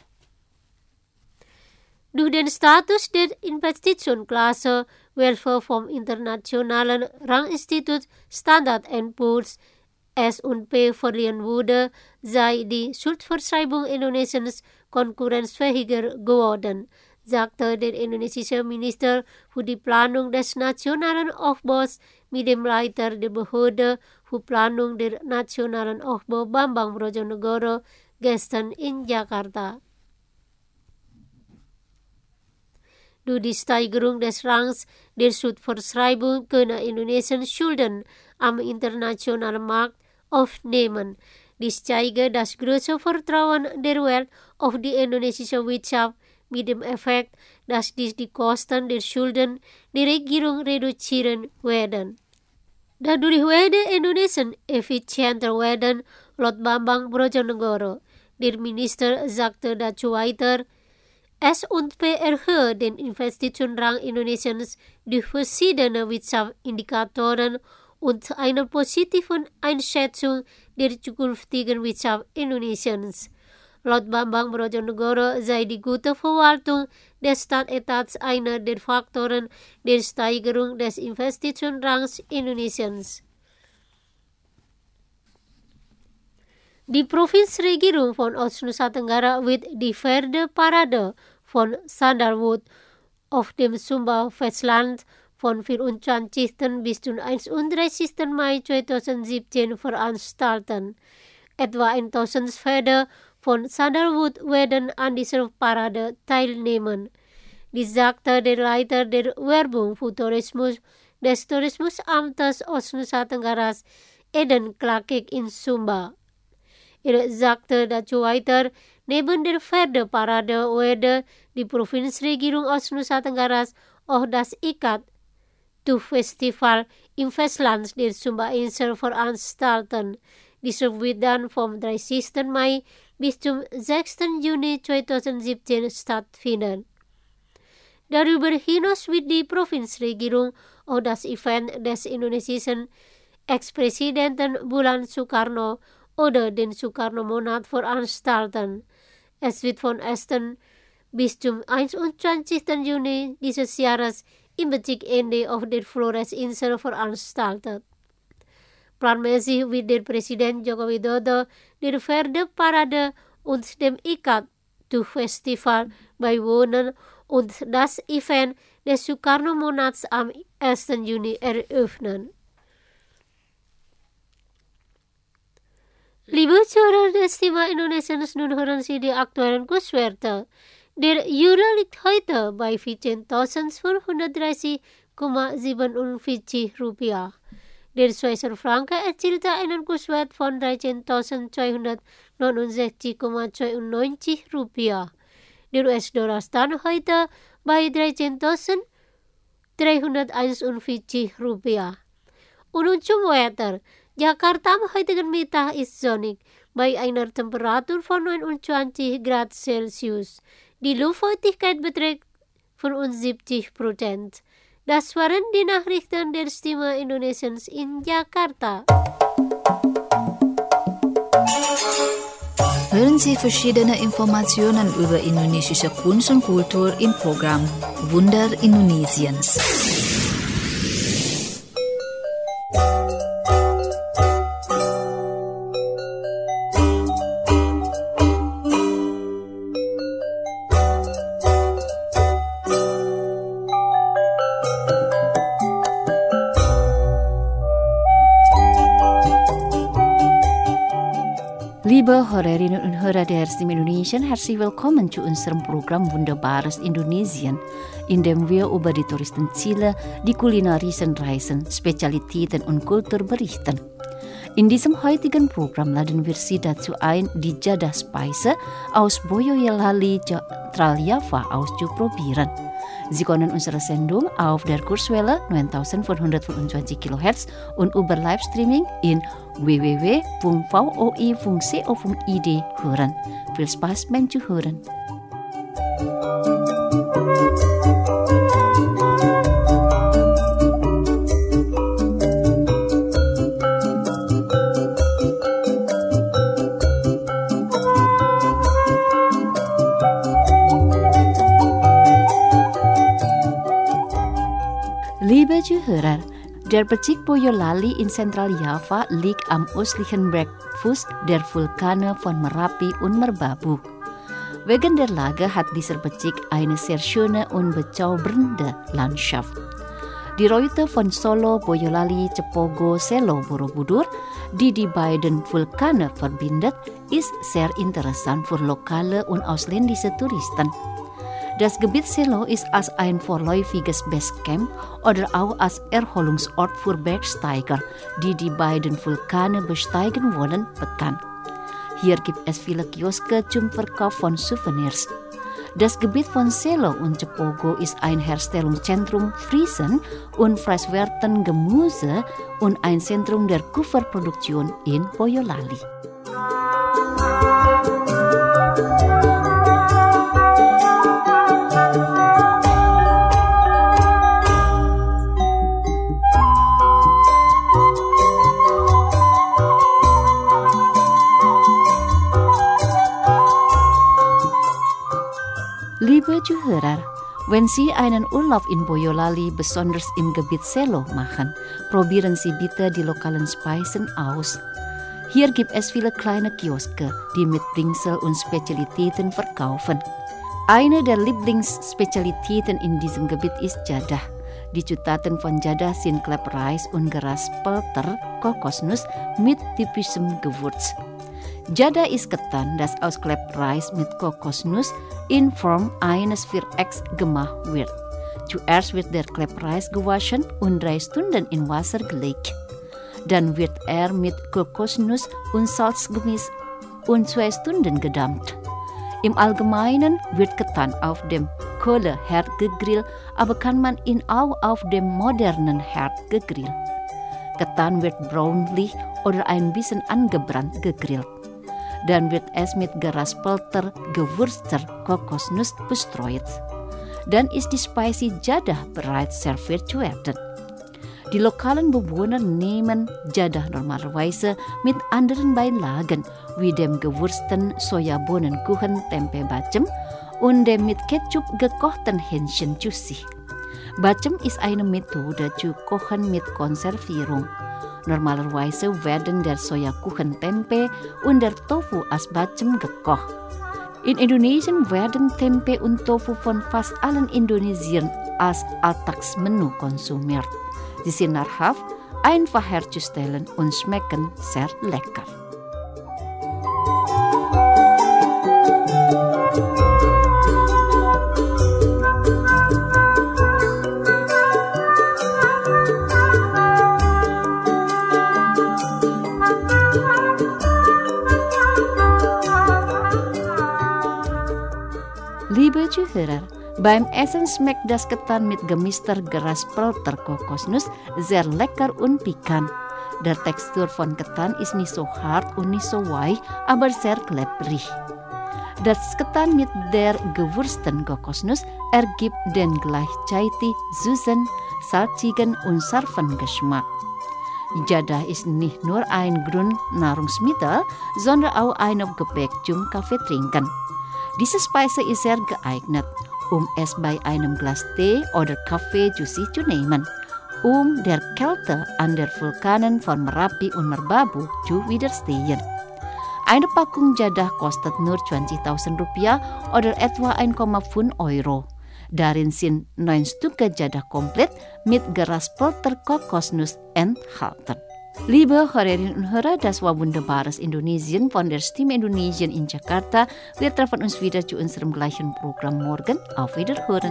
Durch den Status der Investitionsklasse, welcher vom internationalen Ranginstitut Standard & Poor's S&P verliehen wurde, sei die Schuldverschreibung Indonesiens konkurrenzfähiger geworden, sagte der indonesische Minister für die Planung des nationalen Aufbaus mit dem Leiter der Behörde für Planung der nationalen Aufbau Bambang Brojonegoro gestern in Jakarta. Durch die Steigerung des Rangs der Schuldverschreibung könne Indonesien Schulden am internationalen Markt aufnehmen. Dies zeige das große Vertrauen der Welt auf die indonesische Wirtschaft mit dem Effekt, dass dies die Kosten der Schulden der Regierung reduzieren werden. Dadurch werde Indonesien effizienter werden, laut Bambang Brojonegoro. Der Minister sagte dazu weiter, S&P erhöht den Investitionsrang Indonesiens durch verschiedene Wirtschaftsindikatoren und einer positiven Einschätzung der zukünftigen Wirtschaft Indonesiens. Laut Bambang Brojonegoro sei die gute Verwaltung des Staatetats einer der Faktoren der Steigerung des Investitionsrangs Indonesiens. Die Provinzregierung von Ostnusa Tenggara wird die Pferdeparade von Sandalwood auf dem Sumba-Festland von 24. bis zum 31. Mai 2017 veranstalten. Etwa 1000 Pferde von Sandalwood werden an dieser Parade teilnehmen. Dies sagte der Leiter der Werbung für Tourismus des Tourismusamtes Ostnusa Tenggaras, Eden Klakik in Sumba. Er sagte dazu weiter, neben der Pferdeparade werde die Provinzregierung Ostnusa Tenggaras auch das Ikat-Tuh-Festival im Festland der Sumba-Insel veranstalten. Dieser wird dann vom 30. Mai bis zum 6. Juni 2017 stattfinden. Darüber hinaus wird die Provinzregierung auch das Event des indonesischen Ex-Präsidenten Bulan Sukarno oder den Sukarno-Monat veranstalten. Es wird von 1. bis zum 21. Juni dieses Jahres im Bezirk auf der Flores-Insel veranstaltet. Planmäßig wird der Präsident Joko Widodo der Pferdeparade und dem Ikat Buchfestival beiwohnen und das Event des Sukarno-Monats am 1. Juni eröffnen. Liebe Zuhörer des Thema Indonesiens, nun hören Sie die aktuellen Kurswerte. Der Euro liegt heute bei 14.530,47 Rupiah. Der Schweizer Franken erzielte einen Kurswert von 13.269,92 Rupiah. Der US-Dollar stand heute bei 13.341 Rupiah. Und zum Wetter. Jakarta am heutigen Mittag ist sonnig, bei einer Temperatur von 29 Grad Celsius. Die Luftfeuchtigkeit beträgt 75%. Das waren die Nachrichten der Stimme Indonesiens in Jakarta. Hören Sie verschiedene Informationen über indonesische Kunst und Kultur im Programm Wunder Indonesiens. Liebe Hörerinnen und Hörer der Stimme Indonesien, herzlich willkommen zu unserem Programm Wunderbares Indonesien, in dem wir über die Touristenziele, die kulinarischen Reisen, Spezialitäten und Kultur berichten. In diesem heutigen Programm laden wir Sie dazu ein, die Jadah-Speise aus Boyolali, Java auszuprobieren. Sie können unsere Sendung auf der Kurswelle 9425 kHz und über Livestreaming in www.voi.co.id hören. Viel Spaß beim Zuhören. Liebe Zuhörer, der Bezirk Boyolali in Zentraljava liegt am östlichen Bergfuß der Vulkane von Merapi und Merbabu. Wegen der Lage hat dieser Bezirk eine sehr schöne und bezaubernde Landschaft. Die Route von Solo, Boyolali, Cepogo, Selo, Borobudur, die die beiden Vulkane verbindet, ist sehr interessant für lokale und ausländische Touristen. Das Gebiet Selo ist als ein vorläufiges Basecamp oder auch als Erholungsort für Bergsteiger, die die beiden Vulkane besteigen wollen, bekannt. Hier gibt es viele Kioske zum Verkauf von Souvenirs. Das Gebiet von Selo und Cepogo ist ein Herstellungszentrum Friesen und preiswerten Gemüse und ein Zentrum der Kupferproduktion in Boyolali. Liebe Zuhörer, wenn Sie einen Urlaub in Boyolali, besonders im Gebiet Selo, machen, probieren Sie bitte die lokalen Speisen aus. Hier gibt es viele kleine Kioske, die mit Bringsel und Spezialitäten verkaufen. Eine der Lieblingsspezialitäten in diesem Gebiet ist Jadah. Die Zutaten von Jadah sind Klepreis und Geraspelter, Kokosnuss mit typischem Gewürz. Jadah ist Ketan, das aus Klepreis mit Kokosnuss in Form eines Vierecks gemacht wird. Zuerst wird der Klepreis gewaschen und 3 Stunden in Wasser gelegt. Dann wird er mit Kokosnuss und Salz gemischt und 2 Stunden gedampft. Im Allgemeinen wird Ketan auf dem Kohleherd gegrillt, aber kann man ihn auch auf dem modernen Herd gegrillt. Ketan wird braunlich oder ein bisschen angebrannt gegrillt. Dann wird es mit geraspelter, gewürzter Kokosnuss bestreut. Dann ist die Spicy Jadah bereits serviert zu werden. Die lokalen Bewohner nehmen Jadah normalerweise mit anderen Beilagen, wie dem gewürzten Sojabohnenkuchen Tempe Bacem und dem mit Ketchup gekochten Hähnchen zu sich. Bacem ist eine Methode zu kochen mit Konservierung. Normalerweise werden der Sojakuchen Tempe und der Tofu als Bacem gekocht. In Indonesian werden tempe und tofu von fast allen Indonesiern als Alltagsmenu konsumiert. Sie sind nahrhaft, einfach herzustellen und schmecken sehr lecker. Liebe Zuhörer, beim Essen schmeckt das Ketan mit gemischter Geraspelter Kokosnuss sehr lecker und pikant. Der Textur von Ketan ist nicht so hart und nicht so weich, aber sehr klebrig. Das Ketan mit der gewürzten Kokosnuss ergibt den gleichzeitig süßen, salzigen und scharfen Geschmack. Jadah ist nicht nur ein Grundnahrungsmittel, sondern auch ein Gebäck zum Kaffee trinken. Diese Speise ist sehr geeignet, es bei einem Glas Tee oder Kaffee zu sich zu nehmen, der Kälte an der Vulkanen von Merapi und Merbabu zu widerstehen. Eine Packung Jadah kostet nur 20.000 Rupiah oder etwa 1,5 Euro. Darin sind 9 Stücke Jadah komplett mit geraspelter Kokosnuss enthalten. Liebe Hörerinnen und Hörer, das war wunderbares Indonesien von der Stimme Indonesien in Jakarta. Wir treffen uns wieder zu unserem gleichen Programm morgen. Auf Wiederhören.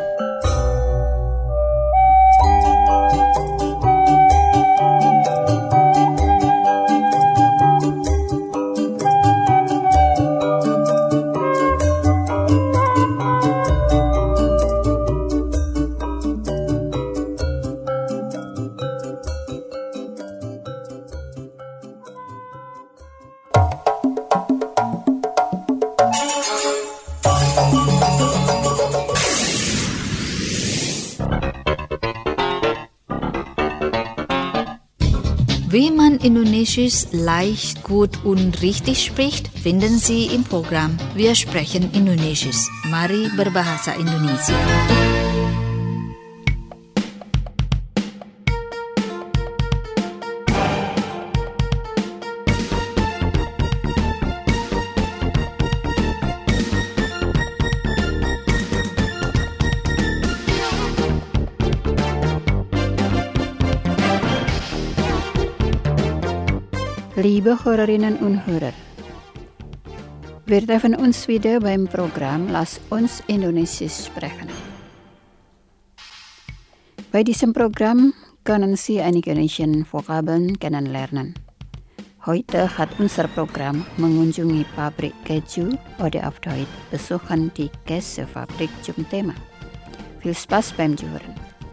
Wie man Indonesisch leicht, gut und richtig spricht, finden Sie im Programm Wir sprechen Indonesisch. Mari berbahasa Indonesia. Liebe Hörerinnen und Hörer, wir treffen uns wieder beim Programm Lass uns Indonesisch sprechen. Bei diesem Programm können Sie einige indonesian Vokabeln kennenlernen. Heute hat unser Programm mengunjungi pabrik keju oder auf Deutsch besuchen die Käsefabrik zum Thema. Viel Spaß beim Zuhören.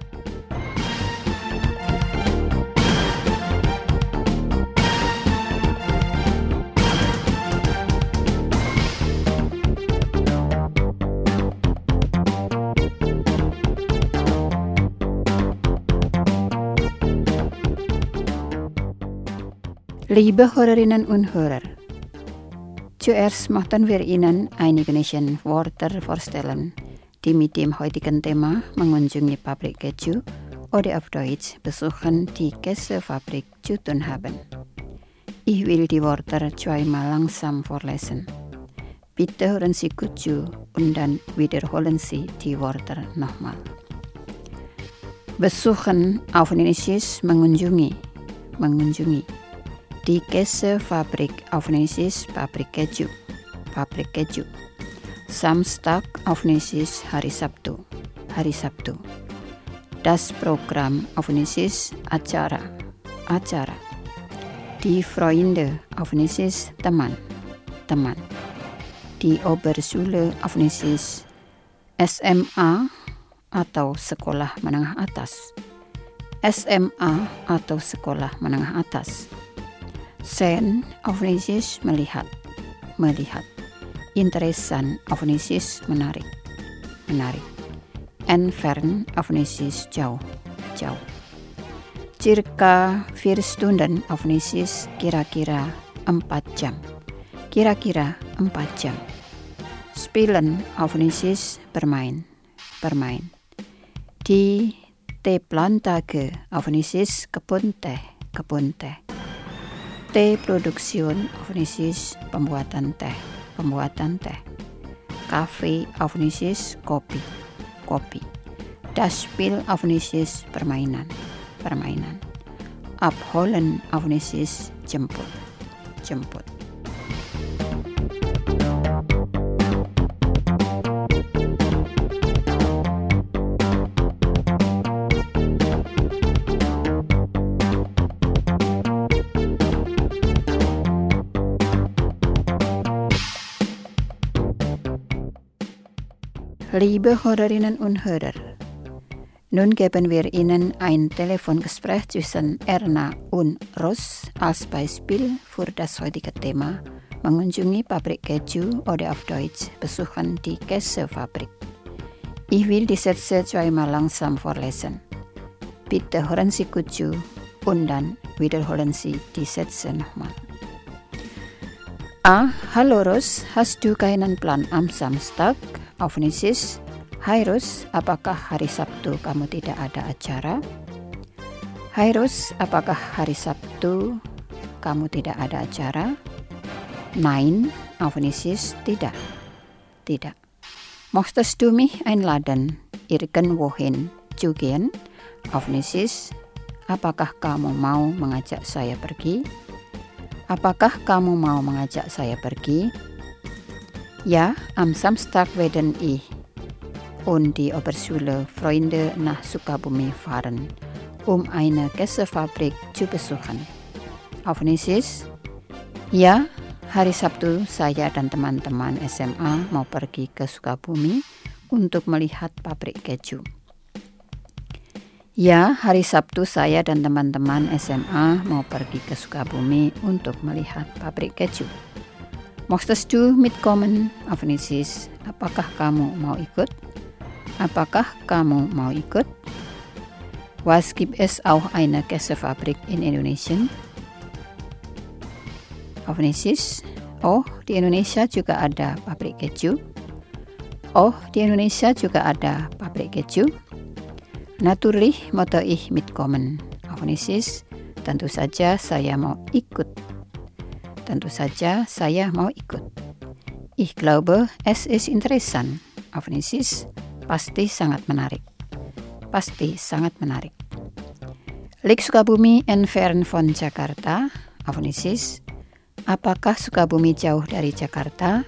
Liebe Hörerinnen und Hörer, zuerst möchten wir Ihnen einige indonesian Wörter vorstellen, die mit dem heutigen Thema mengunjungi Pabrik Keju oder auf Deutsch besuchen die Käsefabrik zu tun haben. Ich will die Wörter zweimal langsam vorlesen. Bitte hören Sie gut zu und dann wiederholen Sie die Wörter nochmal. Besuchen auf Indonesisch mengunjungi. Die Käsefabrik auf Indonesisch Pabrik Keju. Samstag auf Indonesisch hari Sabtu. Das Programm auf Indonesisch acara. Die Freunde auf Indonesisch teman. Die Oberschule auf Indonesisch SMA atau Sekolah Menengah Atas. Sen auf Indonesisch melihat. Interessan auf Indonesisch menarik. Entfernen auf Indonesisch jauh. Circa 4 Stunden auf Indonesisch kira-kira 4 jam. Spielen auf Indonesisch bermain. Die Teeplantage auf Indonesisch kebun teh. Teh Produktion auf Indonesisch pembuatan teh. Kaffee auf Niesis, kopi. Das Spiel auf Niesis, permainan. Abholen auf Niesis, jemput. Liebe Hörerinnen und Hörer, nun geben wir Ihnen ein Telefongespräch zwischen Erna und Ros als Beispiel für das heutige Thema mengunjungi Pabrik Keju oder auf Deutsch besuchen die Käsefabrik. Ich will die Sätze zweimal langsam vorlesen. Bitte hören Sie gut zu und dann wiederholen Sie die Sätze nochmal. A. Hallo Ros, hast du keinen Plan am Samstag? Auf Niesis, hai Ros, apakah hari Sabtu kamu tidak ada acara? Hai Ros, apakah hari Sabtu kamu tidak ada acara? Nein, auf Niesis, tidak. Möchtest du mich einladen irgendwohin zu gehen? Auf Niesis, apakah kamu mau mengajak saya pergi? Apakah kamu mau mengajak saya pergi? Ja, am Samstag werden ich und die Oberschule Freunde nach Sukabumi fahren, um eine Käsefabrik zu besuchen. Auf Niesis? Ja, hari Sabtu saya dan teman-teman SMA mau pergi ke Sukabumi untuk melihat pabrik keju. Ya, hari Sabtu saya dan teman-teman SMA mau pergi ke Sukabumi untuk melihat pabrik keju. Möchtest du mitkommen? Auf Niesis, apakah kamu mau ikut? Was gibt es auch eine Käsefabrik in Indonesien? Auf Niesis, oh, di Indonesia juga ada pabrik keju. Natürlich möchte ich mitkommen. Auf Niesis, tentu saja saya mau ikut. Ich glaube, es ist interessant. Auf Niesis, pasti sangat menarik. Liegt Sukabumi entfernt von Jakarta? Auf Niesis, apakah Sukabumi jauh dari Jakarta?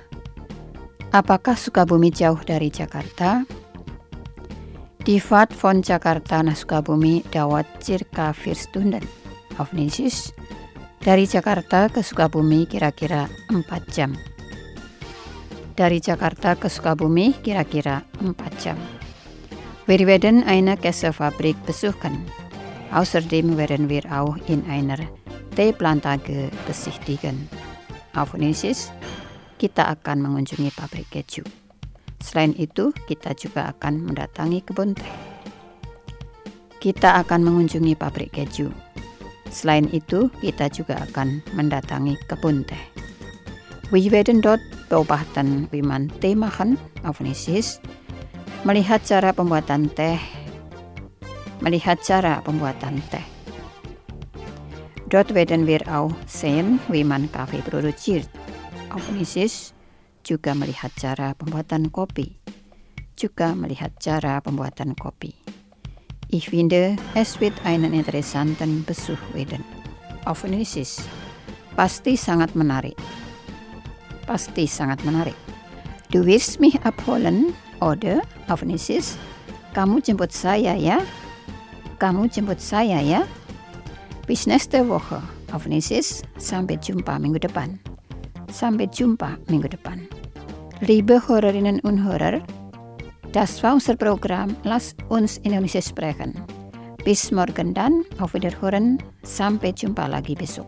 Die Fahrt von Jakarta nach Sukabumi dauert circa 4 Stunden. Auf Niesis, dari Jakarta ke Sukabumi kira-kira 4 jam. Wir werden eine Käsefabrik besuchen. Außerdem werden wir auch in einer Teeplantage besichtigen. Auf Niesis, kita akan mengunjungi pabrik keju. Selain itu, kita juga akan mendatangi kebun teh. Selain itu, kita juga akan mendatangi kebun teh. Wir werden dort beobachten, wie man Tee machen. Auf Niesis, melihat cara pembuatan teh. Dort werden wir auch sehen, wie man Kaffee produziert. Auf Niesis, juga melihat cara pembuatan kopi. Ich finde, es wird einen interessanten Besuch werden. Auf Niesis, pasti sangat menarik. Du wirst mich abholen, oder? Auf Niesis, kamu jemput saya ya? Bis nächste Woche. Auf Niesis, sampai jumpa minggu depan. Liebe Hörerinnen und Hörer, das war unser Programm Lass uns Indonesisch sprechen. Bis morgen dann, auf Wiederhören, sampai jumpa lagi besok.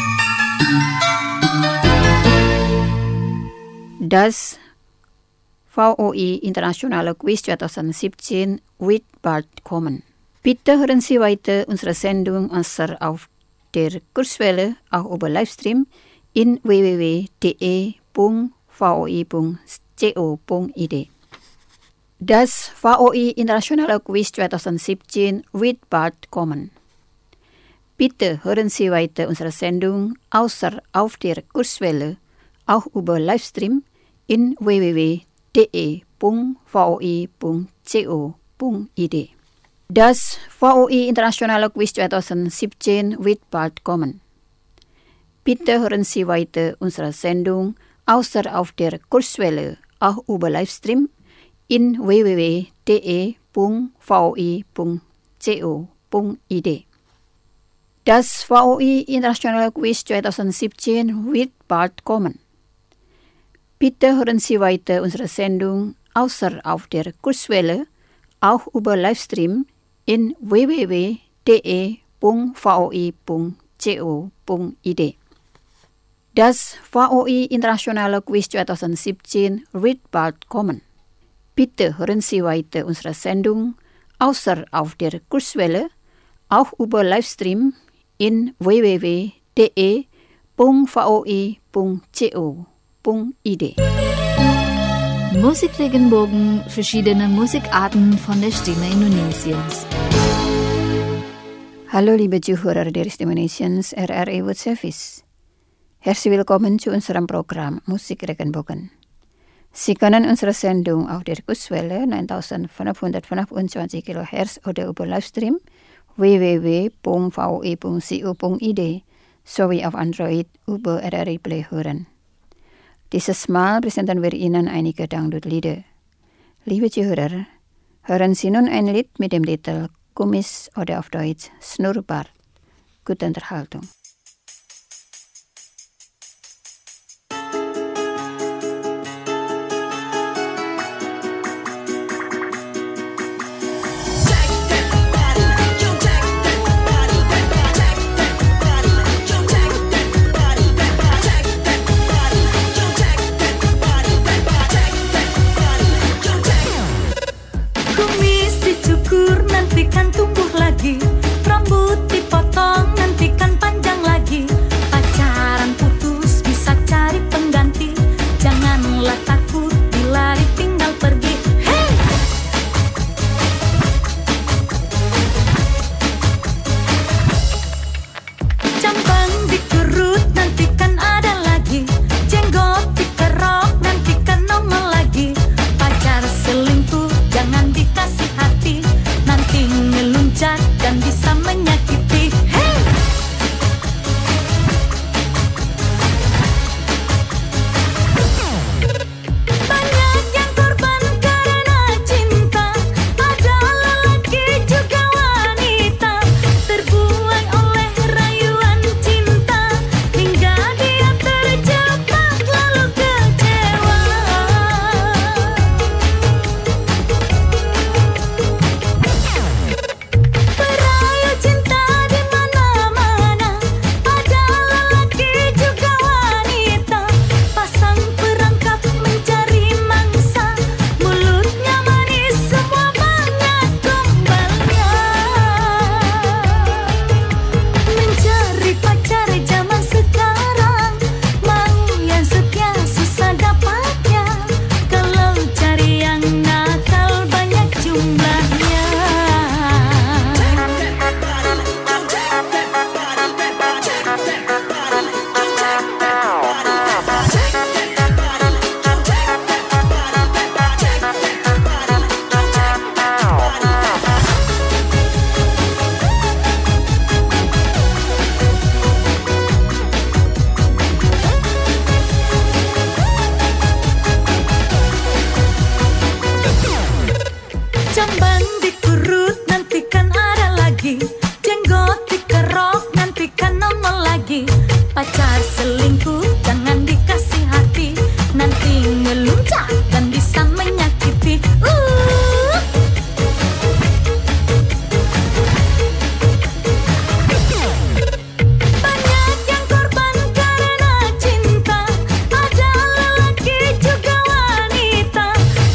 Das VOE Internationale Quiz 2017 wird bald kommen. Bitte hören Sie weiter unsere Sendung answer auf der Kurzwelle, auch über Livestream in www.voi.co.id. Das VOE Internationale Quiz 2017 wird bald kommen. Bitte hören Sie weiter unsere Sendung außer auf der Kurzwelle, auch über Livestream in www.voi.co.id. Das VOE Internationale Quiz 2017 wird bald kommen. Bitte hören Sie weiter unsere Sendung außer auf der Kurzwelle, auch über Livestream in www.voi.co.id. Das VOE Internationale Quiz 2017 wird bald kommen. Bitte hören Sie weiter unsere Sendung außer auf der Kurzwelle, auch über Livestream in www.voi.co.id. Das VOE Internationale Quiz 2017 wird bald kommen. Bitte hören Sie weiter unsere Sendung außer auf der Kurzwelle, auch über Livestream in www.voi.co.id. Musikregenbogen, verschiedene Musikarten von der Stimme Indonesiens. Hallo liebe Zuhörer der Stimme Indonesiens, RRI World Service. Herzlich willkommen zu unserem Programm Musikregenbogen. Sie können unsere Sendung auf der Kurzwelle 9525 kHz oder über Livestream www.voi.co.id sowie auf Android über RRI Play hören. Dieses Mal präsentieren wir Ihnen einige Dangdut-Lieder. Liebe Zuhörer, hören Sie nun ein Lied mit dem Titel Kumis oder auf Deutsch Schnurrbart. Gute Unterhaltung. Nantikan tumbuh lagi, rambut dipotong, nantikan panjang lagi. Pacaran putus bisa cari pengganti, janganlah takut bila ditinggal pergi. Hey! Jambang dikerut, nantikan ada lagi. Jenggot dikerok, nantikan nongol lagi. Pacar selingkuh, jangan dikasih hati. Nanti ngeluncak dan bisa menyakiti. Hey! Banyak yang korban karena cinta, ada lelaki juga wanita, terbuai oleh rayuan cinta, hingga dia terjebak lalu kecewa. Perayu cinta di mana-mana, ada lelaki juga wanita, pasang perangkap mencari mangsa, mulutnya manis semua banyak gombalnya. Mencari pacar zaman sekarang, mau yang setia susah dapatnya, kalau cari yang nakal banyak jumlahnya. Jambang dikurut, nantikan ada lagi. Jenggot dikerok, nantikan nongol lagi. Pacar selingkuh, jangan dikasih hati. Nanti ngeluncak dan bisa menyakiti. Banyak yang korban karena cinta, ada lelaki juga wanita,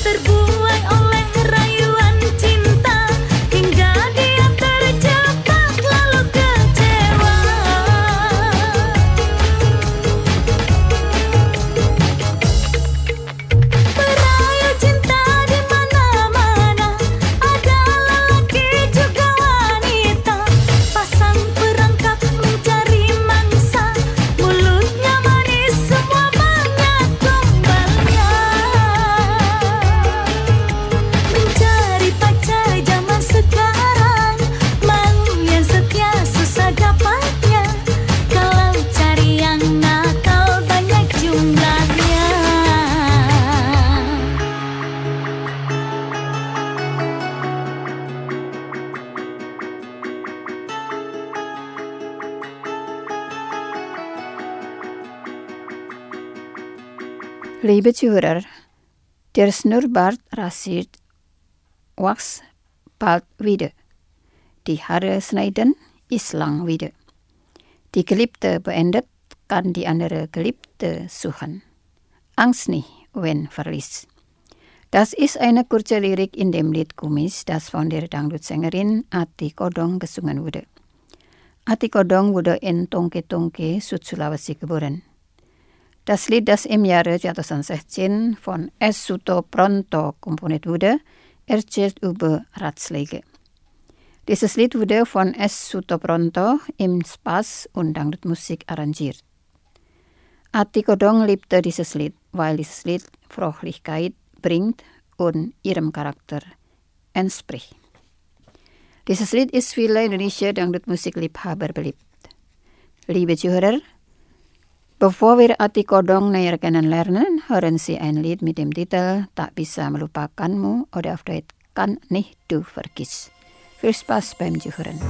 Liebe Zuhörer, der Schnurrbart rasiert wächst bald wieder. Die Haare schneiden ist lang wieder. Die Geliebte beendet, kann die andere Geliebte suchen. Angst nicht, wenn verlies. Das ist eine kurze Lyrik in dem Lied Kumis, das von der Dangdutsängerin Ati Kodong gesungen wurde. Ati Kodong wurde in Tongke-Tongke, Sulawesi geboren. Das Lied, das im Jahre 2016 von S. Sutopronto komponiert wurde, erzählt über Ratschläge. Dieses Lied wurde von S. Sutopronto im Spaß und Dangdutmusik arrangiert. Ati Kodong liebte dieses Lied, weil dieses Lied Fröhlichkeit bringt und ihrem Charakter entspricht. Dieses Lied ist viele indonesische Dangdutmusikliebhaber beliebt. Liebe Zuhörer, bevor wir Ati Kodong näher kennenlernen, hören Sie ein Lied mit dem Titel Tak Bisa Melupakanmu oder auf Deutsch Kan Nicht Du Vergiss. Viel Spaß beim Zuhören.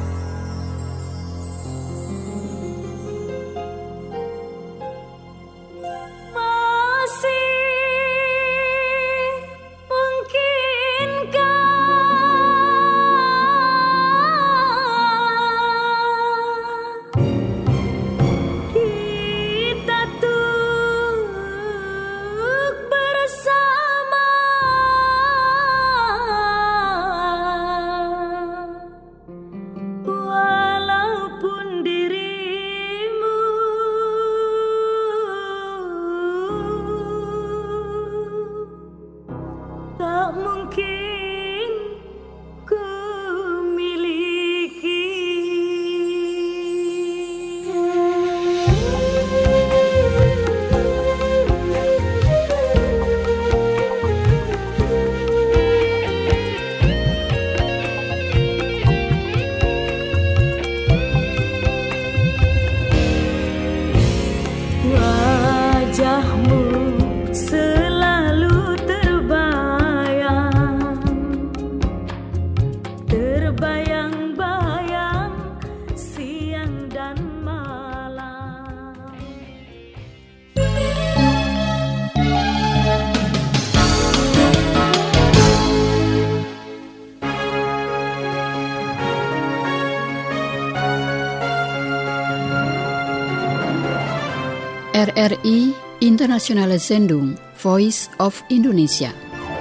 RRI Internationale Sendung Voice of Indonesia.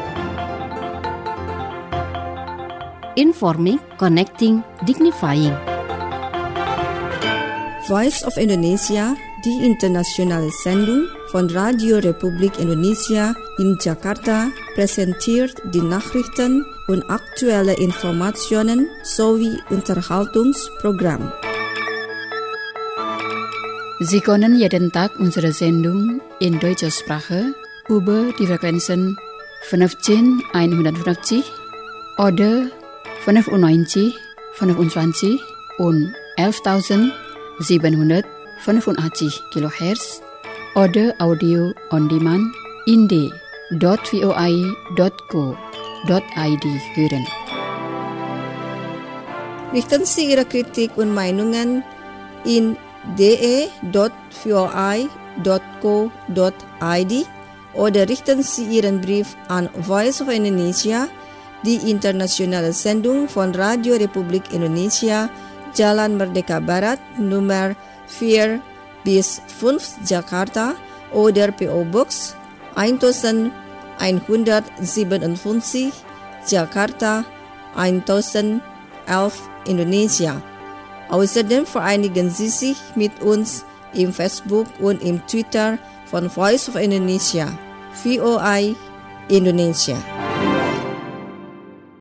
Informing, connecting, dignifying. Voice of Indonesia, die internationale Sendung von Radio Republik Indonesia in Jakarta, präsentiert die Nachrichten und aktuelle Informationen sowie Unterhaltungsprogramm. Sie können jeden Tag unsere Sendung in deutscher Sprache über die Frequenzen 15150 oder 95, 25 und 11.785 kHz oder Audio on Demand in d.voi.co.id hören. Richten Sie Ihre Kritik und Meinungen in de.voi.co.id oder richten Sie Ihren Brief an Voice of Indonesia, die internationale Sendung von Radio Republik Indonesia, Jalan Merdeka Barat, Nummer 4-5 Jakarta oder PO Box 1157 Jakarta 1011 Indonesia. Außerdem vereinigen Sie sich mit uns im Facebook und im Twitter von Voice of Indonesia, VOI Indonesia.